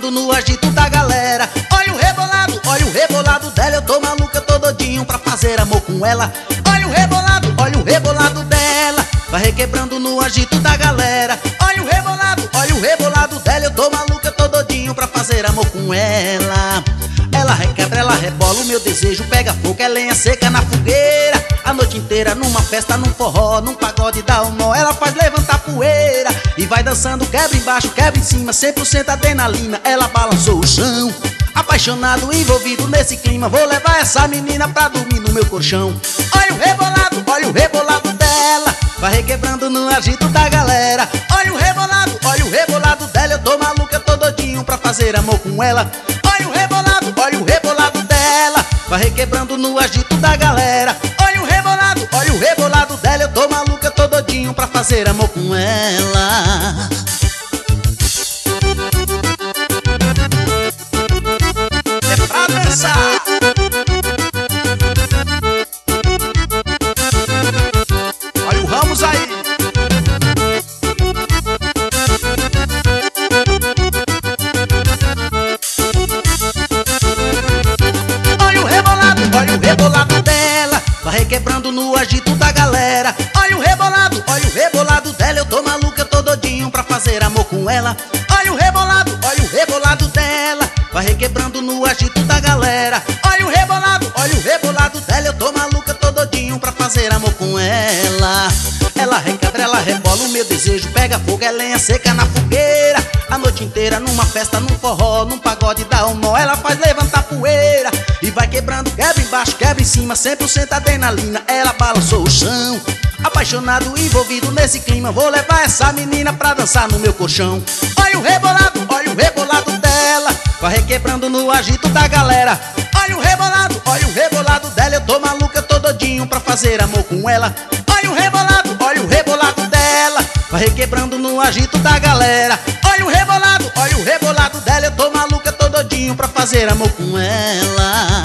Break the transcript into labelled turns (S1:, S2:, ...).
S1: requebrando no agito da galera. Olha o rebolado dela, eu tô maluca, tô doidinho pra fazer amor com ela. Olha o rebolado dela, vai requebrando no agito da galera. Olha o rebolado dela, eu tô maluca, tô doidinho pra fazer amor com ela. Ela requebra, ela rebola, o meu desejo pega fogo, é lenha seca na fogueira. A noite inteira numa festa, num forró, num pagode dá um nó. Ela faz levantar poeira e vai dançando, quebra embaixo, quebra em cima, 100% adrenalina. Ela balançou o chão, apaixonado, envolvido nesse clima. Vou levar essa menina pra dormir no meu colchão. Olha o rebolado dela, vai requebrando no agito da galera. Olha o rebolado dela, eu tô maluca, eu tô doidinho pra fazer amor com ela. Olha o rebolado dela, vai requebrando no agito da galera. Olha o rebolado dela, eu tô maluca, eu tô doidinho pra fazer amor com ela. É pra dançar. Olha o Ramos aí. Olha o rebolado dela, vai requebrando no agito da galera. Olha o rebolado dela, eu tô maluca, eu tô doidinho pra fazer amor com ela. Olha o rebolado dela, vai requebrando no agito da galera. Olha o rebolado dela, eu tô maluca, tô doidinho pra fazer amor com ela. Ela requebra, ela rebola, o meu desejo pega fogo, é lenha seca na fogueira. A noite inteira numa festa, num forró, num pagode dá um nó. Ela faz levantar poeira e vai quebrando, quebra embaixo, quebra em cima, 100% adrenalina. Ela balançou o chão, apaixonado, envolvido nesse clima. Vou levar essa menina pra dançar no meu colchão. Olha o rebolado dela, vai requebrando no agito da galera. Olha o rebolado dela, eu tô maluca, eu tô doidinho pra fazer amor com ela. Olha o rebolado dela, vai requebrando no agito da galera. Olha o rebolado dela, eu tô maluca, tô doidinho pra fazer amor com ela.